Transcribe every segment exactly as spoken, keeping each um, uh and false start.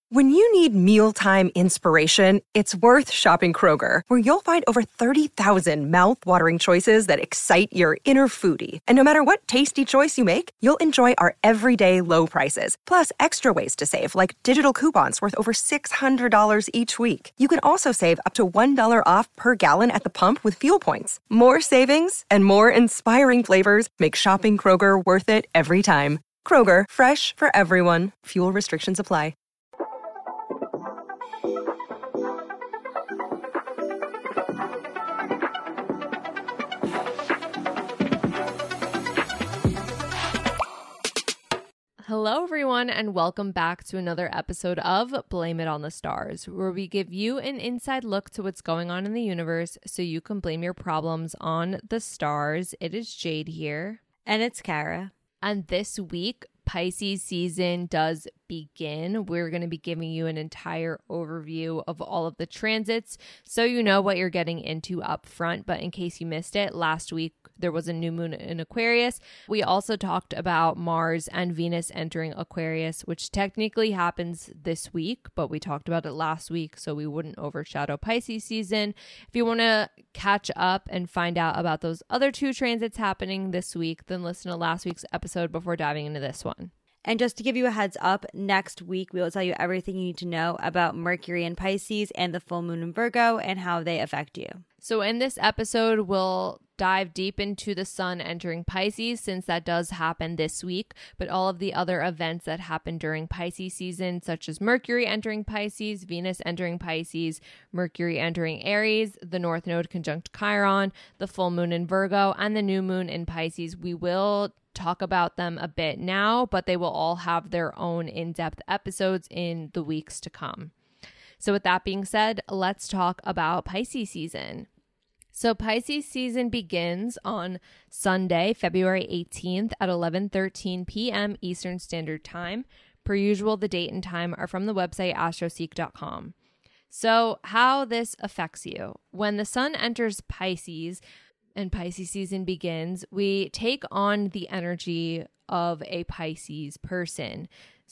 When you need mealtime inspiration, it's worth shopping Kroger, where you'll find over thirty thousand mouth-watering choices that excite your inner foodie. And no matter what tasty choice you make, you'll enjoy our everyday low prices, plus extra ways to save, like digital coupons worth over six hundred dollars each week. You can also save up to one dollar off per gallon at the pump with fuel points. More savings and more inspiring flavors make shopping Kroger worth it every time. Kroger, fresh for everyone. Fuel restrictions apply. Hello, everyone, and welcome back to another episode of Blame It on the Stars, where we give you an inside look to what's going on in the universe so you can blame your problems on the stars. It is Jade here. And it's Kara. And this week, Pisces season does begin. We're going to be giving you an entire overview of all of the transits so you know what you're getting into up front. But in case you missed it, last week there was a new moon in Aquarius. We also talked about Mars and Venus entering Aquarius, which technically happens this week, but we talked about it last week, so we wouldn't overshadow Pisces season. If you want to catch up and find out about those other two transits happening this week, then listen to last week's episode before diving into this one. And just to give you a heads up, next week we will tell you everything you need to know about Mercury in Pisces and the full moon in Virgo and how they affect you. So in this episode, we'll dive deep into the sun entering Pisces, since that does happen this week, but all of the other events that happen during Pisces season, such as Mercury entering Pisces, Venus entering Pisces, Mercury entering Aries, the North Node conjunct Chiron, the full moon in Virgo, and the new moon in Pisces. We will talk about them a bit now, but they will all have their own in-depth episodes in the weeks to come. So with that being said, let's talk about Pisces season. So Pisces season begins on Sunday, February eighteenth at eleven thirteen p.m. Eastern Standard Time. Per usual, the date and time are from the website astroseek dot com. So how this affects you. When the sun enters Pisces and Pisces season begins, we take on the energy of a Pisces person.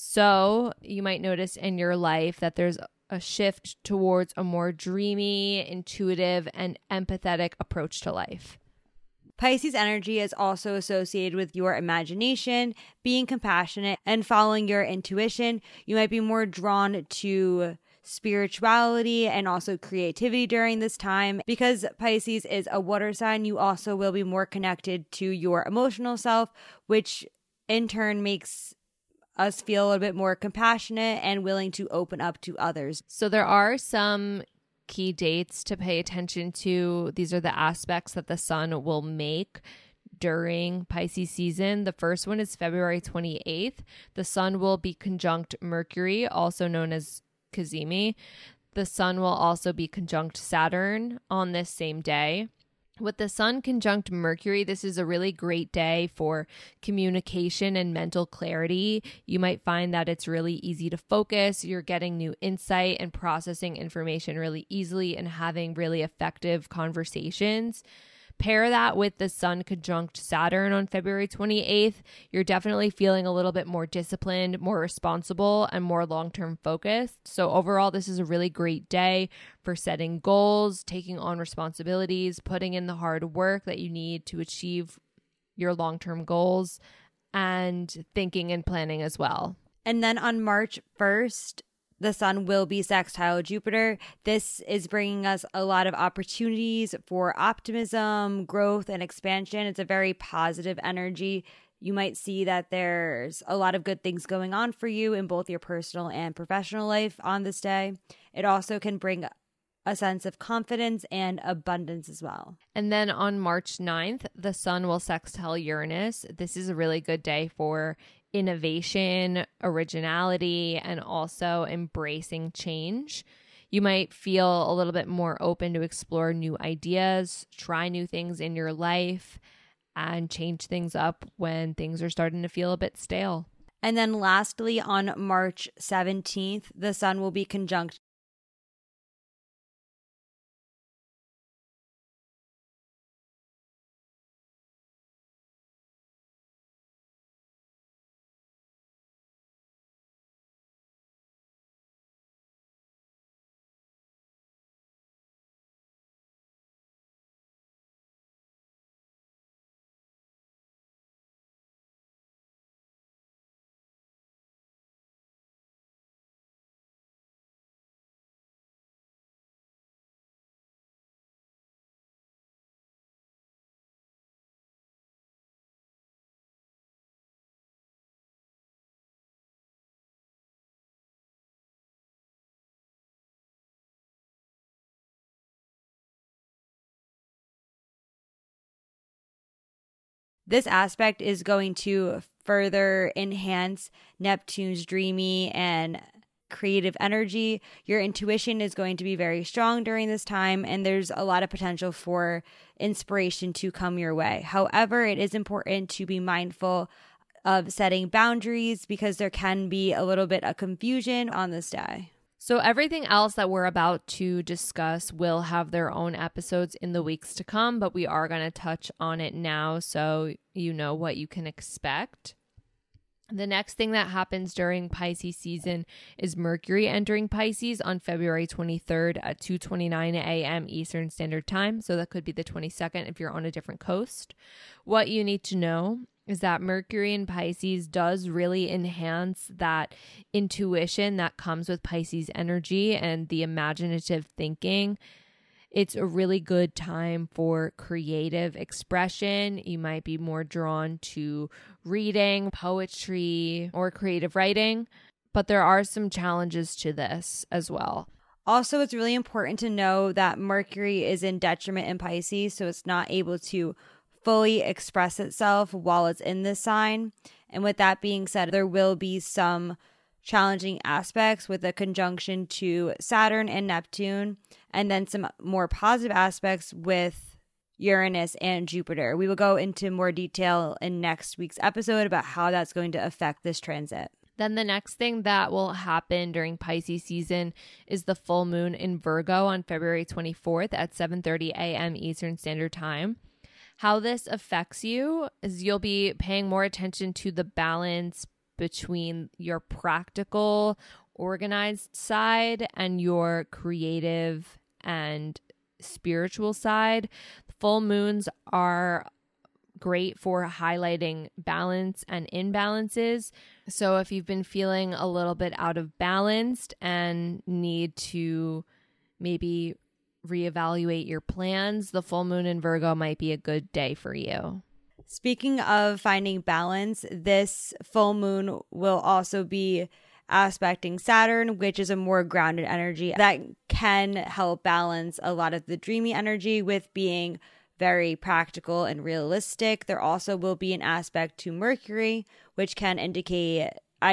So you might notice in your life that there's a shift towards a more dreamy, intuitive, and empathetic approach to life. Pisces energy is also associated with your imagination, being compassionate, and following your intuition. You might be more drawn to spirituality and also creativity during this time. Because Pisces is a water sign, you also will be more connected to your emotional self, which in turn makes us feel a little bit more compassionate and willing to open up to others. So there are some key dates to pay attention to. These are the aspects that the sun will make during Pisces season. The first one is February twenty-eighth. The sun will be conjunct Mercury, also known as Cazimi. The sun will also be conjunct Saturn on this same day. With the sun conjunct Mercury, this is a really great day for communication and mental clarity. You might find that it's really easy to focus. You're getting new insight and processing information really easily and having really effective conversations. Pair that with the sun conjunct Saturn on February twenty-eighth. You're definitely feeling a little bit more disciplined, more responsible, and more long-term focused. So overall, this is a really great day for setting goals, taking on responsibilities, putting in the hard work that you need to achieve your long-term goals, and thinking and planning as well. And then on March first, the sun will be sextile Jupiter. This is bringing us a lot of opportunities for optimism, growth, and expansion. It's a very positive energy. You might see that there's a lot of good things going on for you in both your personal and professional life on this day. It also can bring a sense of confidence and abundance as well. And then on March ninth, the sun will sextile Uranus. This is a really good day for innovation, originality, and also embracing change. You might feel a little bit more open to explore new ideas, try new things in your life, and change things up when things are starting to feel a bit stale. And then lastly, on March seventeenth, the sun will be conjunct This aspect is going to further enhance Neptune's dreamy and creative energy. Your intuition is going to be very strong during this time, and there's a lot of potential for inspiration to come your way. However, it is important to be mindful of setting boundaries because there can be a little bit of confusion on this day. So everything else that we're about to discuss will have their own episodes in the weeks to come, but we are going to touch on it now so you know what you can expect. The next thing that happens during Pisces season is Mercury entering Pisces on February twenty-third at two twenty-nine a.m. Eastern Standard Time. So that could be the twenty-second if you're on a different coast. What you need to know is that Mercury in Pisces does really enhance that intuition that comes with Pisces energy and the imaginative thinking. It's a really good time for creative expression. You might be more drawn to reading, poetry, or creative writing, but there are some challenges to this as well. Also, it's really important to know that Mercury is in detriment in Pisces, so it's not able to fully express itself while it's in this sign. And with that being said, there will be some challenging aspects with a conjunction to Saturn and Neptune, and then some more positive aspects with Uranus and Jupiter. We will go into more detail in next week's episode about how that's going to affect this transit. Then the next thing that will happen during Pisces season is the full moon in Virgo on February twenty-fourth at seven thirty a.m. Eastern Standard Time. How this affects you is you'll be paying more attention to the balance between your practical, organized side and your creative and spiritual side. Full moons are great for highlighting balance and imbalances. So if you've been feeling a little bit out of balance and need to maybe reevaluate your plans, the full moon in Virgo might be a good day for you. Speaking of finding balance, this full moon will also be aspecting Saturn, which is a more grounded energy that can help balance a lot of the dreamy energy with being very practical and realistic. There also will be an aspect to Mercury, which can indicate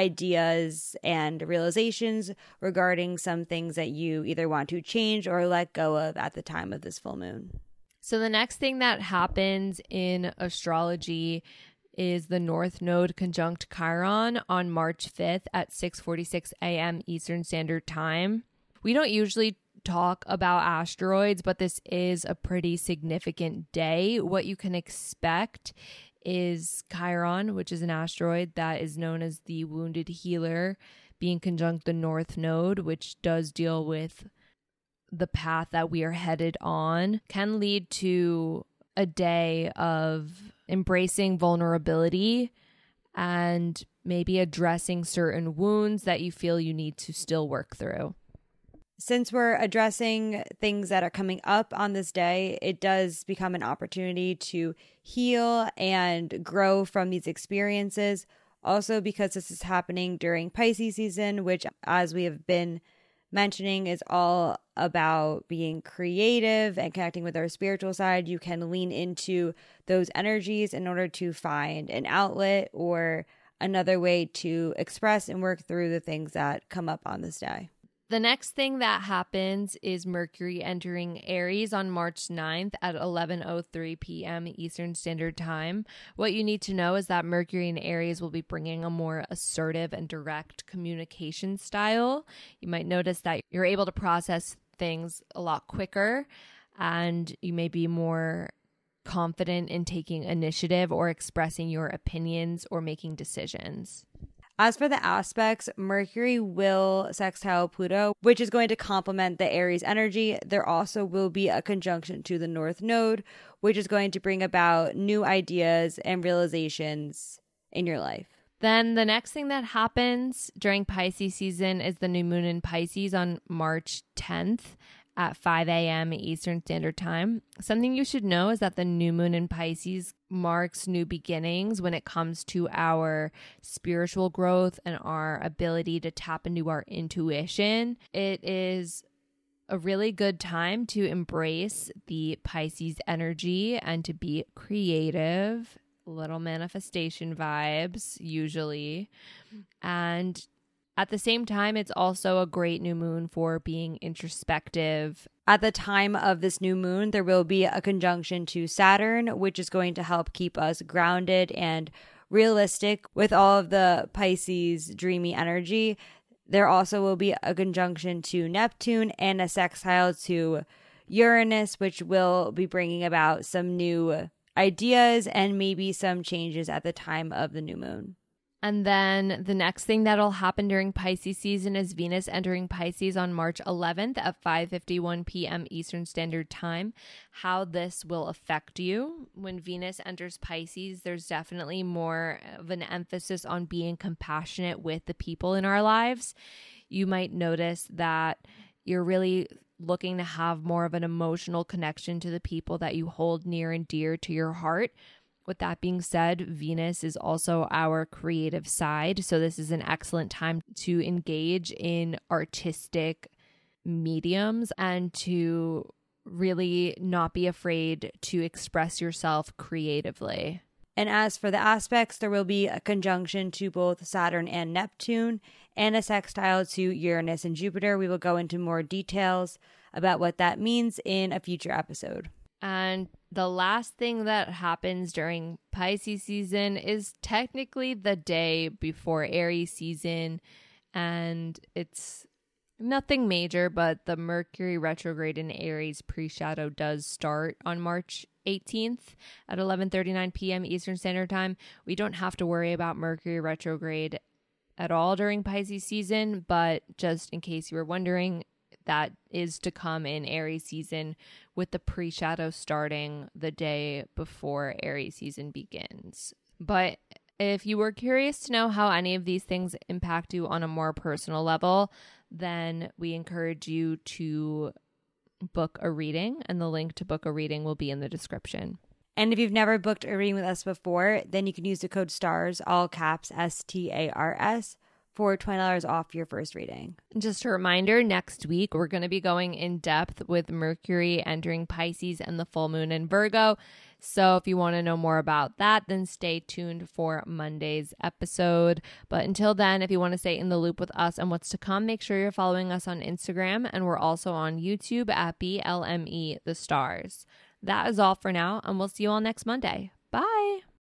ideas and realizations regarding some things that you either want to change or let go of at the time of this full moon. So the next thing that happens in astrology is the North Node conjunct Chiron on March fifth at six forty-six a.m. Eastern Standard Time. We don't usually talk about asteroids, but this is a pretty significant day. What you can expect is Chiron, which is an asteroid that is known as the Wounded Healer, being conjunct the North Node, which does deal with the path that we are headed on, can lead to a day of embracing vulnerability and maybe addressing certain wounds that you feel you need to still work through. Since we're addressing things that are coming up on this day, it does become an opportunity to heal and grow from these experiences. Also, because this is happening during Pisces season, which, as we have been mentioning, is all about being creative and connecting with our spiritual side, you can lean into those energies in order to find an outlet or another way to express and work through the things that come up on this day. The next thing that happens is Mercury entering Aries on March ninth at eleven oh three p.m. Eastern Standard Time. What you need to know is that Mercury in Aries will be bringing a more assertive and direct communication style. You might notice that you're able to process things a lot quicker, and you may be more confident in taking initiative or expressing your opinions or making decisions. As for the aspects, Mercury will sextile Pluto, which is going to complement the Aries energy. There also will be a conjunction to the North Node, which is going to bring about new ideas and realizations in your life. Then the next thing that happens during Pisces season is the new moon in Pisces on March tenth at five a.m. Eastern Standard Time. Something you should know is that the new moon in Pisces marks new beginnings when it comes to our spiritual growth and our ability to tap into our intuition. It is a really good time to embrace the Pisces energy and to be creative little manifestation vibes, usually. And at the same time, it's also a great new moon for being introspective. At the time of this new moon, there will be a conjunction to Saturn, which is going to help keep us grounded and realistic with all of the Pisces dreamy energy. There also will be a conjunction to Neptune and a sextile to Uranus, which will be bringing about some new ideas and maybe some changes at the time of the new moon. And then the next thing that'll happen during Pisces season is Venus entering Pisces on March eleventh at five fifty-one p.m. Eastern Standard Time. How this will affect you. When Venus enters Pisces, there's definitely more of an emphasis on being compassionate with the people in our lives. You might notice that you're really looking to have more of an emotional connection to the people that you hold near and dear to your heart. With that being said, Venus is also our creative side. So this is an excellent time to engage in artistic mediums and to really not be afraid to express yourself creatively. And as for the aspects, there will be a conjunction to both Saturn and Neptune and a sextile to Uranus and Jupiter. We will go into more details about what that means in a future episode. And the last thing that happens during Pisces season is technically the day before Aries season. And it's nothing major, but the Mercury retrograde in Aries pre-shadow does start on March eighteenth at eleven thirty-nine p.m. Eastern Standard Time. We don't have to worry about Mercury retrograde at all during Pisces season, but just in case you were wondering, that is to come in Aries season, with the pre-shadow starting the day before Aries season begins. But if you were curious to know how any of these things impact you on a more personal level, then we encourage you to book a reading, and the link to book a reading will be in the description. And if you've never booked a reading with us before, then you can use the code STARS, all caps S T A R S, for twenty dollars off your first reading. Just a reminder, next week we're going to be going in depth with Mercury entering Pisces and the full moon in Virgo. So if you want to know more about that, then stay tuned for Monday's episode. But until then, if you want to stay in the loop with us and what's to come, make sure you're following us on Instagram, and we're also on YouTube at B L M E The Stars. That is all for now, and we'll see you all next Monday. Bye!